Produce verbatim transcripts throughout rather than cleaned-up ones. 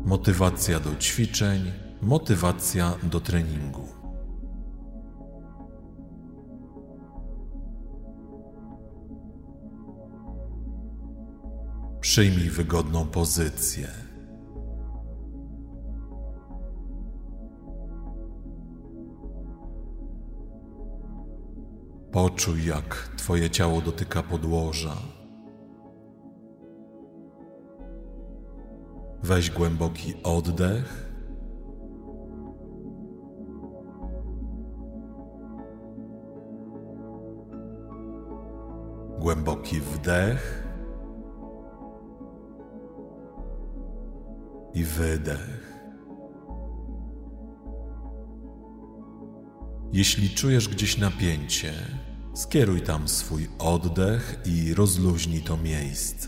Motywacja do ćwiczeń, motywacja do treningu. Przyjmij wygodną pozycję. Poczuj, jak Twoje ciało dotyka podłoża. Weź głęboki oddech. Głęboki wdech i wydech. Jeśli czujesz gdzieś napięcie, skieruj tam swój oddech i rozluźnij to miejsce.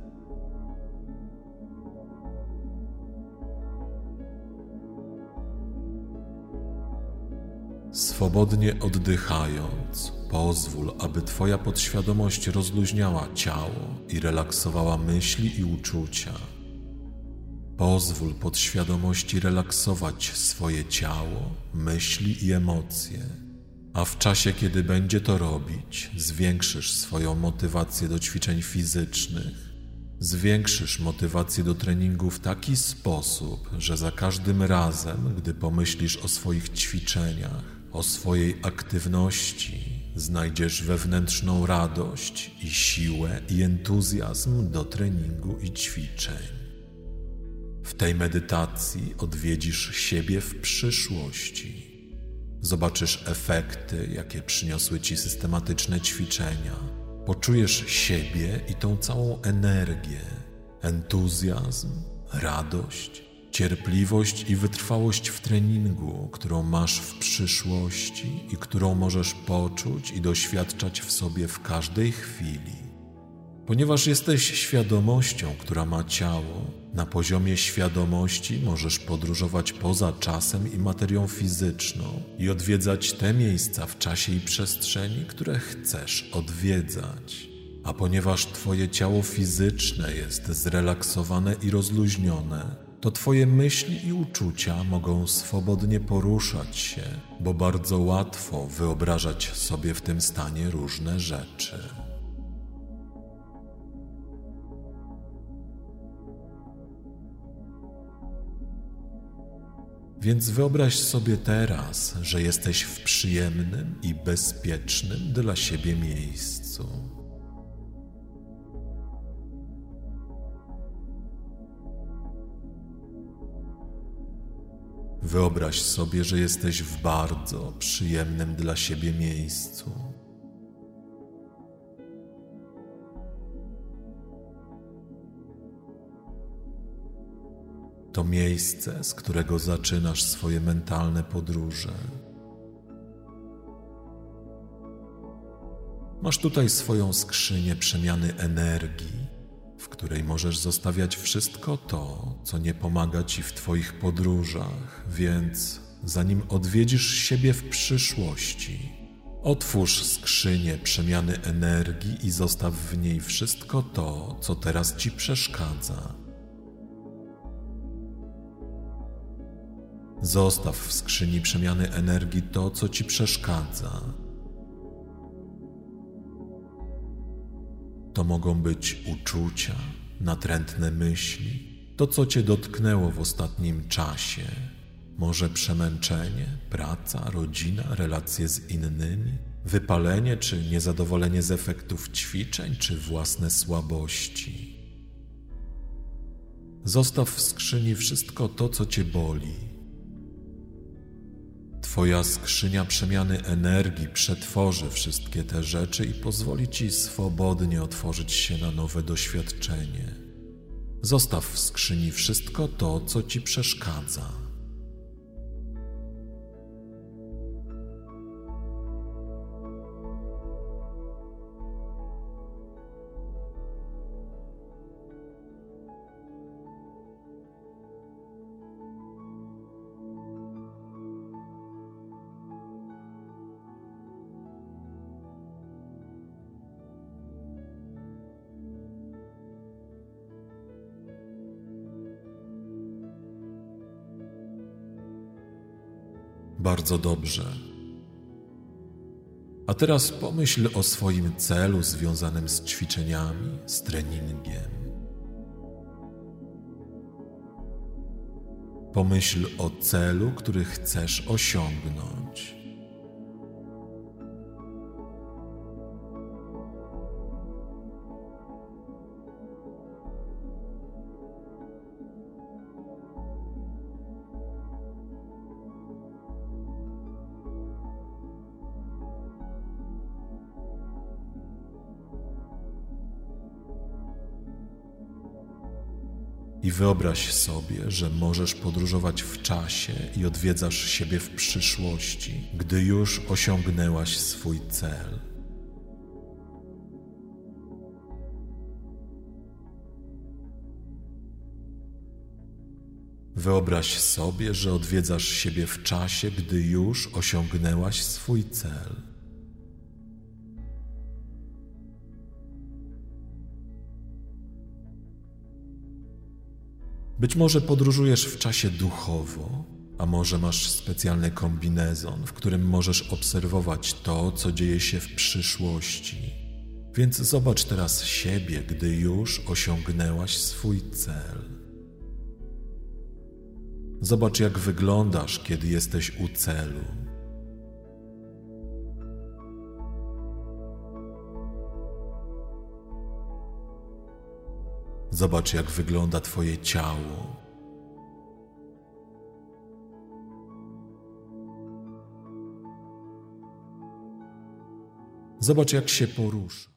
Swobodnie oddychając, pozwól, aby Twoja podświadomość rozluźniała ciało i relaksowała myśli i uczucia. Pozwól podświadomości relaksować swoje ciało, myśli i emocje, a w czasie, kiedy będzie to robić, zwiększysz swoją motywację do ćwiczeń fizycznych. Zwiększysz motywację do treningu w taki sposób, że za każdym razem, gdy pomyślisz o swoich ćwiczeniach, o swojej aktywności, znajdziesz wewnętrzną radość i siłę i entuzjazm do treningu i ćwiczeń. W tej medytacji odwiedzisz siebie w przyszłości. Zobaczysz efekty, jakie przyniosły Ci systematyczne ćwiczenia. Poczujesz siebie i tą całą energię, entuzjazm, radość, cierpliwość i wytrwałość w treningu, którą masz w przyszłości i którą możesz poczuć i doświadczać w sobie w każdej chwili. Ponieważ jesteś świadomością, która ma ciało, na poziomie świadomości możesz podróżować poza czasem i materią fizyczną i odwiedzać te miejsca w czasie i przestrzeni, które chcesz odwiedzać. A ponieważ Twoje ciało fizyczne jest zrelaksowane i rozluźnione, to Twoje myśli i uczucia mogą swobodnie poruszać się, bo bardzo łatwo wyobrażać sobie w tym stanie różne rzeczy. Więc wyobraź sobie teraz, że jesteś w przyjemnym i bezpiecznym dla siebie miejscu. Wyobraź sobie, że jesteś w bardzo przyjemnym dla siebie miejscu. To miejsce, z którego zaczynasz swoje mentalne podróże. Masz tutaj swoją skrzynię przemiany energii, w której możesz zostawiać wszystko to, co nie pomaga Ci w Twoich podróżach, więc zanim odwiedzisz siebie w przyszłości, otwórz skrzynię przemiany energii i zostaw w niej wszystko to, co teraz Ci przeszkadza. Zostaw w skrzyni przemiany energii to, co Ci przeszkadza. To mogą być uczucia, natrętne myśli, to, co Cię dotknęło w ostatnim czasie. Może przemęczenie, praca, rodzina, relacje z innymi, wypalenie czy niezadowolenie z efektów ćwiczeń, czy własne słabości. Zostaw w skrzyni wszystko to, co Cię boli. Twoja skrzynia przemiany energii przetworzy wszystkie te rzeczy i pozwoli Ci swobodnie otworzyć się na nowe doświadczenie. Zostaw w skrzyni wszystko to, co Ci przeszkadza. Bardzo dobrze. A teraz pomyśl o swoim celu związanym z ćwiczeniami, z treningiem. Pomyśl o celu, który chcesz osiągnąć. I wyobraź sobie, że możesz podróżować w czasie i odwiedzasz siebie w przyszłości, gdy już osiągnęłaś swój cel. Wyobraź sobie, że odwiedzasz siebie w czasie, gdy już osiągnęłaś swój cel. Być może podróżujesz w czasie duchowo, a może masz specjalny kombinezon, w którym możesz obserwować to, co dzieje się w przyszłości. Więc zobacz teraz siebie, gdy już osiągnęłaś swój cel. Zobacz, jak wyglądasz, kiedy jesteś u celu. Zobacz, jak wygląda twoje ciało. Zobacz, jak się porusza.